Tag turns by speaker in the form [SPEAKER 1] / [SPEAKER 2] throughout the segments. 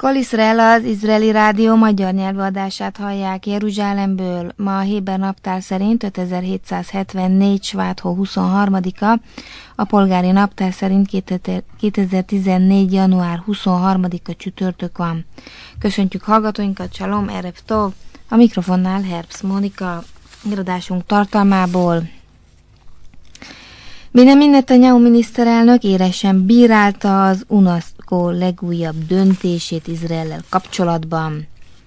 [SPEAKER 1] Kol Izrael, az izraeli rádió magyar nyelvű adását hallják Jeruzsálemből. Ma a héber naptár szerint 5774 Svát-hó 23-a, a polgári naptár szerint 2014. január 23-a csütörtök van. Köszöntjük hallgatóinkat, Shalom, Erev Tov, a mikrofonnál Herbst Mónika, irodásunk tartalmából. Benjamin Netanyahu miniszterelnök élesen bírálta az UNESCO legújabb döntését Izraellel kapcsolatban.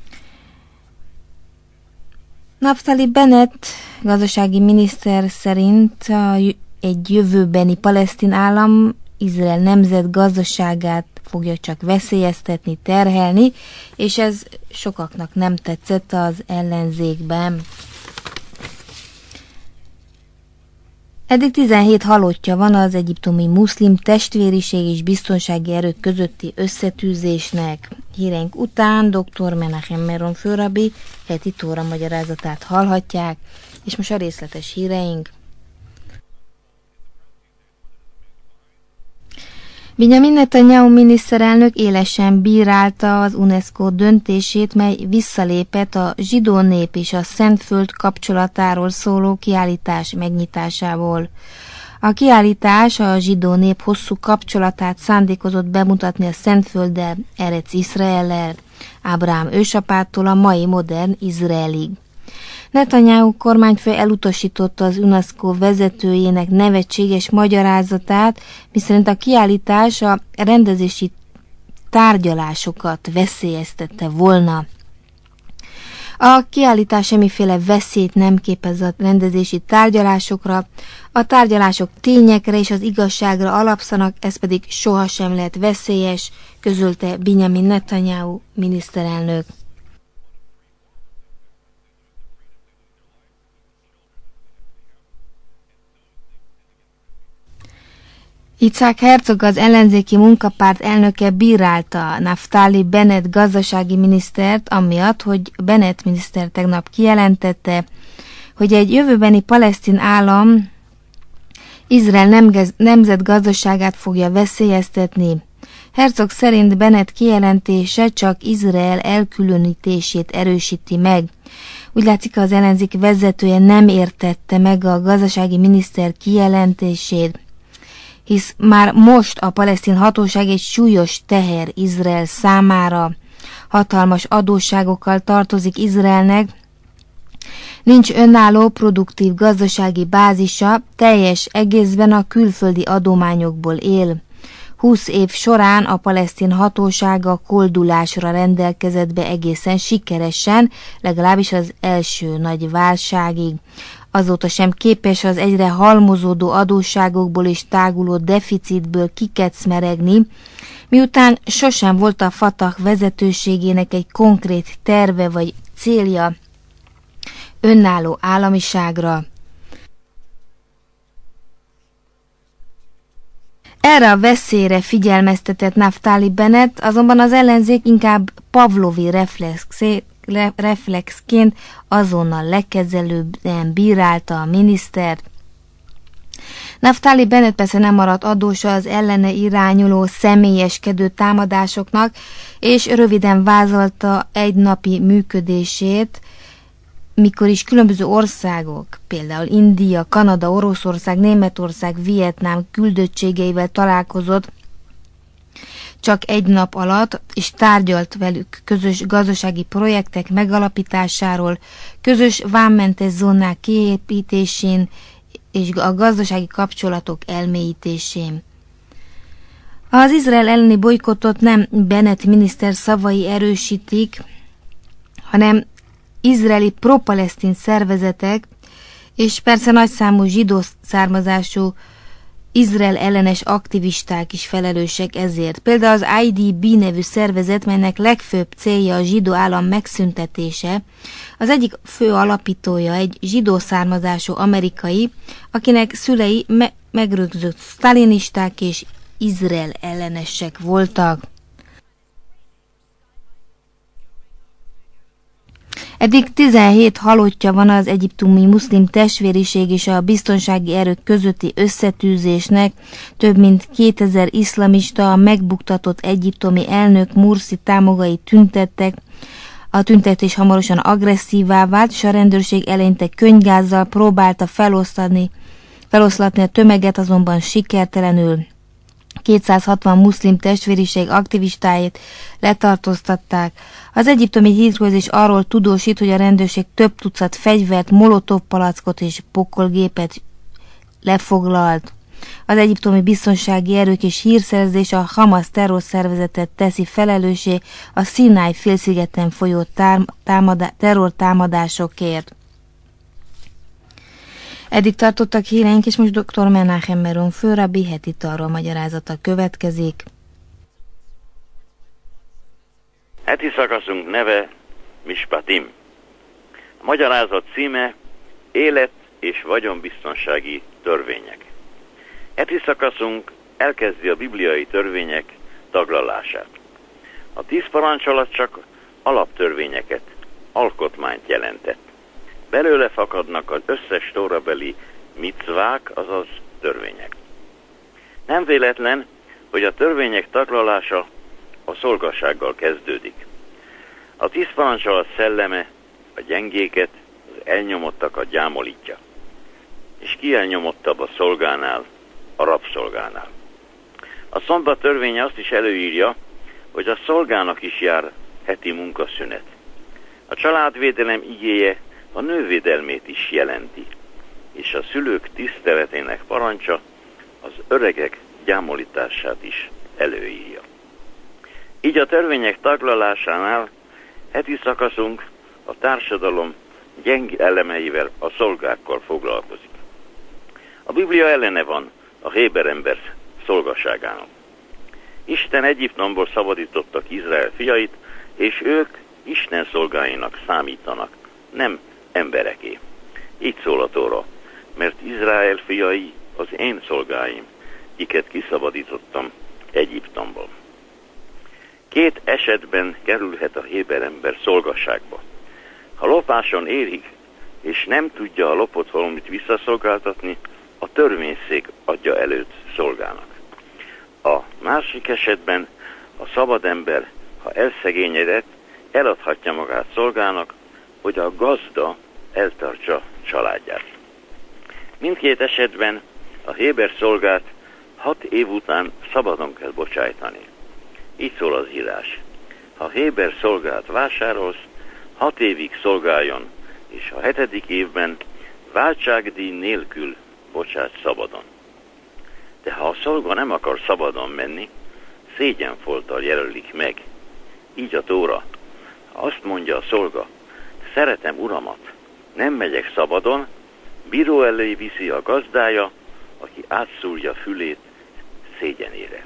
[SPEAKER 1] Naftali Bennett gazdasági miniszter szerint egy jövőbeni palesztin állam Izrael nemzet gazdaságát fogja csak veszélyeztetni, terhelni, és ez sokaknak nem tetszett az ellenzékben. Eddig 17 halottja van az egyiptomi muszlim testvériség és biztonsági erők közötti összetűzésnek. Híreink után dr. Menachem Meron főrabbi heti tóra magyarázatát hallhatják, és most a részletes híreink. Benjamin Netanyahu miniszterelnök élesen bírálta az UNESCO döntését, mely visszalépett a zsidó nép és a Szentföld kapcsolatáról szóló kiállítás megnyitásából. A kiállítás a zsidó nép hosszú kapcsolatát szándékozott bemutatni a Szentfölddel, Erec Izraellel, Ábrahám ősapától a mai modern Izraelig. Netanyahu kormányfő elutasította az UNESCO vezetőjének nevetséges magyarázatát, miszerint a kiállítás a rendezési tárgyalásokat veszélyeztette volna. A kiállítás semmiféle veszélyt nem képez a rendezési tárgyalásokra, a tárgyalások tényekre és az igazságra alapszanak, ez pedig sohasem lehet veszélyes, közölte Benjamin Netanyahu miniszterelnök. Yitzhak Herzog, az ellenzéki munkapárt elnöke bírálta Naftali Bennett gazdasági minisztert, amiatt, hogy Bennett miniszter tegnap kijelentette, hogy egy jövőbeni palesztin állam Izrael nemzetgazdaságát fogja veszélyeztetni. Herzog szerint Bennett kijelentése csak Izrael elkülönítését erősíti meg. Úgy látszik, az ellenzék vezetője nem értette meg a gazdasági miniszter kijelentését, hisz már most a palesztin hatóság egy súlyos teher Izrael számára, hatalmas adósságokkal tartozik Izraelnek, nincs önálló, produktív gazdasági bázisa, teljes egészben a külföldi adományokból él. 20 év során a palesztin hatóság a koldulásra rendelkezett be egészen sikeresen, legalábbis az első nagy válságig. Azóta sem képes az egyre halmozódó adósságokból és táguló deficitből kikecmeregni, miután sosem volt a Fatah vezetőségének egy konkrét terve vagy célja önálló államiságra. Erre a veszélyre figyelmeztetett Naftali Bennett, azonban az ellenzék inkább pavlovi reflexként azonnal legkezelőbben bírálta a minisztert. Naftali Bennett persze nem maradt adósa az ellene irányuló személyeskedő támadásoknak, és röviden vázolta egynapi működését, mikor is különböző országok, például India, Kanada, Oroszország, Németország, Vietnám küldöttségeivel találkozott csak egy nap alatt, és tárgyalt velük közös gazdasági projektek megalapításáról, közös vámmentes zónák kiépítésén és a gazdasági kapcsolatok elmélyítésén. Az Izrael elleni bolykottot nem Bennett miniszter szavai erősítik, hanem izraeli pro-palesztin szervezetek, és persze nagyszámú zsidó származású Izrael ellenes aktivisták is felelősek ezért. Például az IDB nevű szervezet, melynek legfőbb célja a zsidó állam megszüntetése, az egyik fő alapítója egy zsidó származású amerikai, akinek szülei megrögzött sztálinisták és Izrael ellenesek voltak. Eddig 17 halottja van az egyiptomi muszlim testvériség és a biztonsági erők közötti összetűzésnek. Több mint 2000 iszlamista, a megbuktatott egyiptomi elnök Mursi támogai tüntettek. A tüntetés hamarosan agresszívá vált, és a rendőrség eleinte könyvgázzal próbálta feloszlatni a tömeget, azonban sikertelenül. 260 muszlim testvériség aktivistáit letartóztatták. Az egyiptomi hírközlés arról tudósít, hogy a rendőrség több tucat fegyvert, molotov palackot és pokolgépet lefoglalt. Az egyiptomi biztonsági erők és hírszerzés a Hamas terrorszervezetet teszi felelőssé a Szináj félszigeten folyó terrortámadásokért. Eddig tartottak híreink, és most dr. Menachem Meron főrabbi heti taró magyarázata következik.
[SPEAKER 2] Heti szakaszunk neve Mispatim. A magyarázat címe Élet- és vagyonbiztonsági törvények. Heti szakaszunk elkezdi a bibliai törvények taglalását. A 10 parancsolat csak alaptörvényeket, alkotmányt jelentett. Belőle fakadnak az összes tórabeli micvák, azaz törvények. Nem véletlen, hogy a törvények taglalása a szolgasággal kezdődik. A 10 parancsolat szelleme a gyengéket, az elnyomottakat gyámolítja. És ki elnyomottabb a szolgánál, a rabszolgánál. A szombat törvénye azt is előírja, hogy a szolgának is jár heti munkaszünet. A családvédelem igéje a nővédelmét is jelenti, és a szülők tiszteletének parancsa az öregek gyámolítását is előírja. Így a törvények taglalásánál heti szakaszunk a társadalom gyenge elemeivel, a szolgákkal foglalkozik. A Biblia ellene van a héber ember szolgaságának. Isten Egyiptomból szabadítottak Izrael fiait, és ők Isten szolgáinak számítanak, nem embereké. Így szól a Tóra, mert Izrael fiai az én szolgáim, kiket kiszabadítottam Egyiptomból. 2 esetben kerülhet a héber ember szolgaságba. Ha lopáson érik, és nem tudja a lopott valamit visszaszolgáltatni, a törvényszék adja előtt szolgának. A másik esetben a szabad ember, ha elszegényedett, eladhatja magát szolgának, hogy a gazda eltartsa családját. Mindkét esetben a héber szolgát 6 év után szabadon kell bocsájtani. Így szól az írás. Ha héber szolgát vásárolsz, 6 évig szolgáljon, és a 7. évben váltságdíj nélkül bocsát szabadon. De ha a szolga nem akar szabadon menni, szégyenfolttal jelölik meg. Így a Tóra. Ha azt mondja a szolga, szeretem uramat, nem megyek szabadon, bíró elé viszi a gazdája, aki átszúrja fülét szégyenére.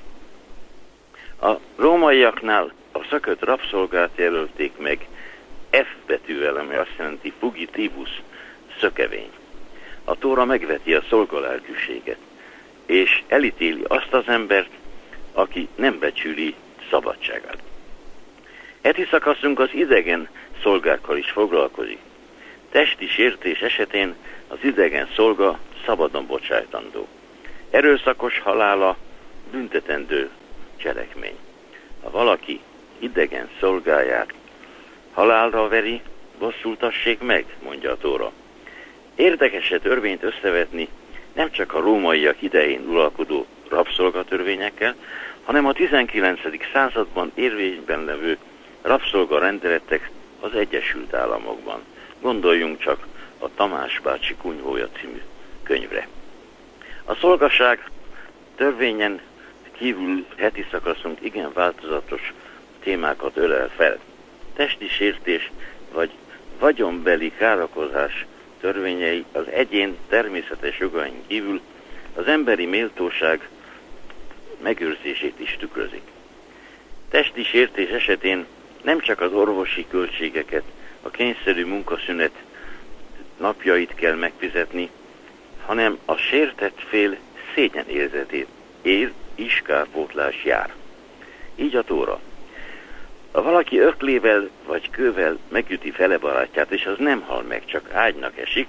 [SPEAKER 2] A rómaiaknál a szökött rabszolgát jelölték meg F betűvel, ami azt jelenti fugitivus, szökevény. A Tóra megveti a szolgalelkűséget, és elítéli azt az embert, aki nem becsüli szabadságát. Heti szakaszunk az idegen szolgákkal is foglalkozik. Testi sértés esetén az idegen szolga szabadon bocsájtandó. Erőszakos halála büntetendő cselekmény. Ha valaki idegen szolgáját halálra veri, bosszultassék meg, mondja a Tóra. Érdekes törvényt összevetni nem csak a rómaiak idején uralkodó rabszolgatörvényekkel, hanem a 19. században érvényben levő rabszolgarendeletek az Egyesült Államokban. Gondoljunk csak a Tamás bácsi kunyhója című könyvre. A szolgaság törvényen kívül heti szakaszunk igen változatos témákat ölel fel. Testi sértés vagy vagyonbeli károkozás törvényei az egyén természetes jogain kívül az emberi méltóság megőrzését is tükrözik. Testi sértés esetén nem csak az orvosi költségeket, a kényszerű munkaszünet napjait kell megfizetni, hanem a sértett fél szégyenérzetét is kárpótlás jár. Így a Tóra. Ha valaki öklével vagy kővel megüti fele barátját, és az nem hal meg, csak ágynak esik,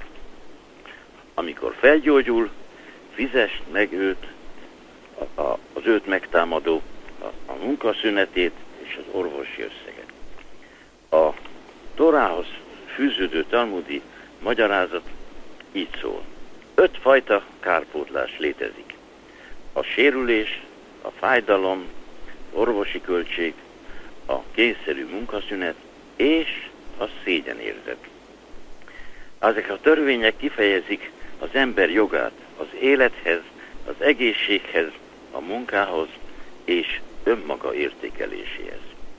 [SPEAKER 2] amikor felgyógyul, fizess meg őt, az őt megtámadó a munkaszünetét és az orvosi összeget. A Tórához fűződő talmudi magyarázat így szól. 5 fajta kárpótlás létezik. A sérülés, a fájdalom, orvosi költség, a kényszerű munkaszünet és a szégyenérzet. Ezek a törvények kifejezik az ember jogát az élethez, az egészséghez, a munkához és önmaga értékeléséhez.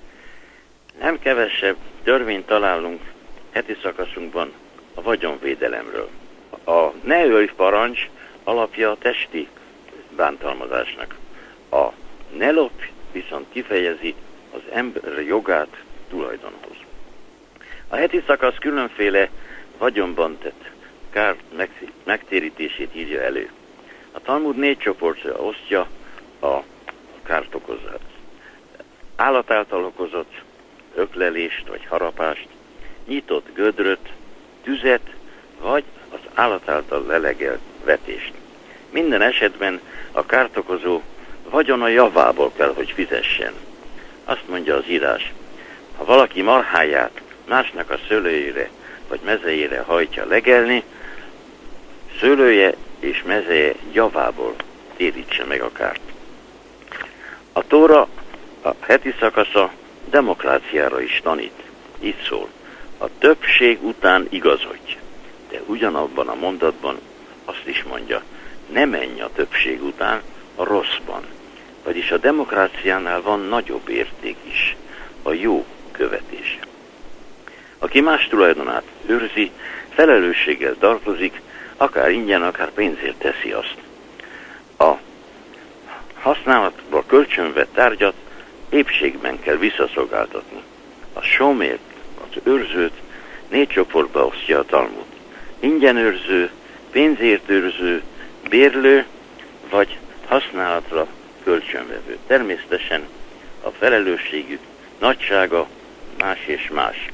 [SPEAKER 2] Nem kevesebb törvényt találunk heti szakaszunkban a vagyonvédelemről. A ne ölj parancs alapja a testi bántalmazásnak. A ne lopj viszont kifejezi az ember jogát tulajdonhoz. A heti szakasz különféle vagyonban tett kár megtérítését írja elő. A Talmud 4 csoportra osztja a kárt okozást. Állat által okozott öklelést vagy harapást, nyitott gödröt, tüzet vagy az állat által lelegelt vetést. Minden esetben a kárt okozó vagyona javából kell, hogy fizessen. Azt mondja az írás, ha valaki marháját másnak a szőlőjére vagy mezejére hajtja legelni, szőlője és mezeje javából térítse meg a kárt. A Tóra a heti szakasza demokráciára is tanít. Így szól, a többség után igazodj, de ugyanabban a mondatban azt is mondja, ne menj a többség után a rosszban. Vagyis a demokráciánál van nagyobb érték is, a jó követése. Aki más tulajdonát őrzi, felelősséggel tartozik, akár ingyen, akár pénzért teszi azt. A használatba kölcsönvett tárgyat épségben kell visszaszolgáltatni. A somért, az őrzőt 4 csoportba osztja a Talmud. Ingyen őrző, pénzért őrző, bérlő vagy használatra kölcsönvevő. Természetesen a felelősségük nagysága más és más.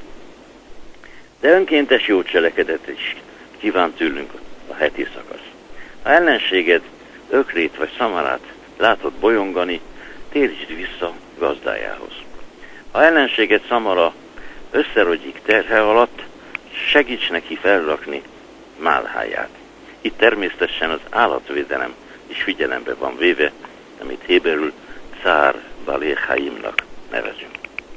[SPEAKER 2] De önkéntes jó cselekedet is kíván tőlünk a heti szakasz. Ha ellenséged ökrét vagy szamarát látod bolyongani, térítsd vissza gazdájához. Ha ellenséged szamara összerogyik terhe alatt, segíts neki felrakni málháját. Itt természetesen az állatvédelem is figyelembe van véve, amit héberül Cár Baléchaimnak nevezünk.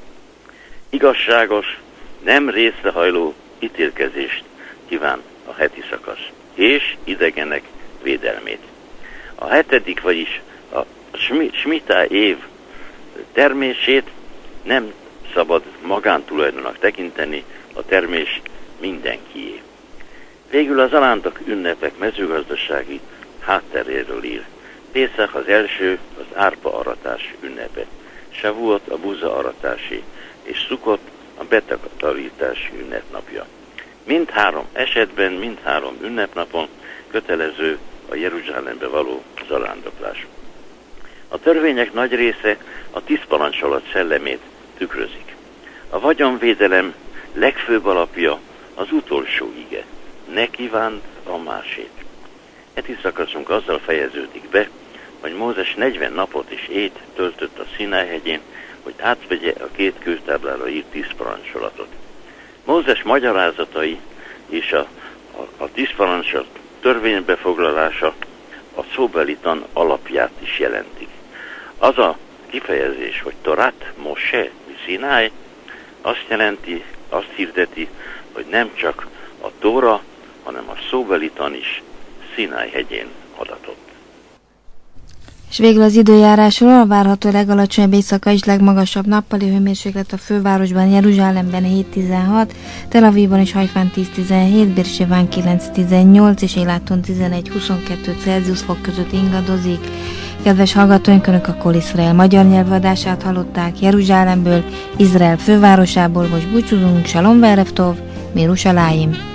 [SPEAKER 2] Igazságos, nem részrehajló ítélkezést kíván a heti szakasz, és idegenek védelmét. A 7., vagyis a Smitá év termését nem szabad magántulajdonnak tekinteni, a termés mindenkié. Végül az alándok ünnepek mezőgazdasági hátteréről ír. Pészach az első, az árpa aratás ünnepe, Savuot a buza aratásé, és Szukot a betakarítás ünnepnapja. Mindhárom esetben, mindhárom ünnepnapon kötelező a Jeruzsálembe való zarándoklás. A törvények nagy része a 10 parancsolat szellemét tükrözik. A vagyonvédelem legfőbb alapja az utolsó ige. Ne kívánd a másét. Heti szakaszunk azzal fejeződik be, hogy Mózes 40 napot és ét töltött a Szináj-hegyén, hogy átvegye a 2 kőtáblára írt 10 parancsolatot. Mózes magyarázatai és a 10 parancsolat törvénybefoglalása a szóbelitan alapját is jelentik. Az a kifejezés, hogy Torát Moshe Szináj, azt jelenti, azt hirdeti, hogy nem csak a Tóra, hanem a szóbelitan is Szináj-hegyén adatott.
[SPEAKER 1] És végül az időjárásról a várható legalacsonyabb éjszaka és legmagasabb nappali hőmérséklet a fővárosban, Jeruzsálemben 7-16, Tel Avivban és Hajfán 10-17, Bérseván 9-18 és Éláton 11-22 Celsius fok között ingadozik. Kedves hallgatóink, Önök a Kol Iszrael magyar nyelvadását hallották Jeruzsálemből, Izrael fővárosából. Most búcsúzunk, Shalom ve'erev tov, Mirushalayim.